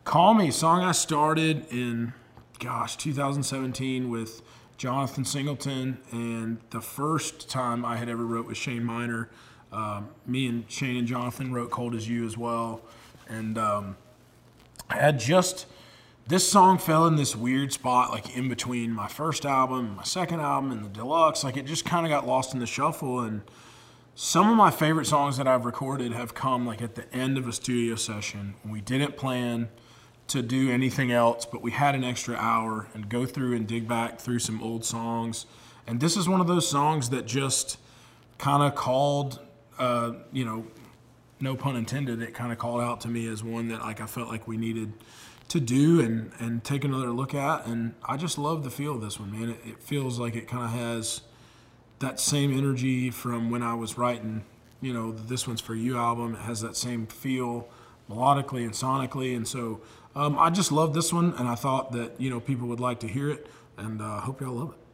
Call Me, song I started in, 2017 with Jonathan Singleton, and the first time I had ever wrote with Shane Miner. Me and Shane and Jonathan wrote Cold As You as well. And I had just, this song fell in this weird spot, like in between my first album, my second album, and the deluxe. Like it just kind of got lost in the shuffle. And some of my favorite songs that I've recorded have come like at the end of a studio session. We didn't plan to do anything else, but we had an extra hour and go through and dig back through some old songs. And this is one of those songs that just kind of called, no pun intended, it kind of called out to me as one that like I felt like we needed to do and take another look at. And I just love the feel of this one, man. It feels like it kind of has that same energy from when I was writing, This One's For You album. It has that same feel melodically and sonically. And so I just love this one, and I thought that, people would like to hear it, and I hope y'all love it.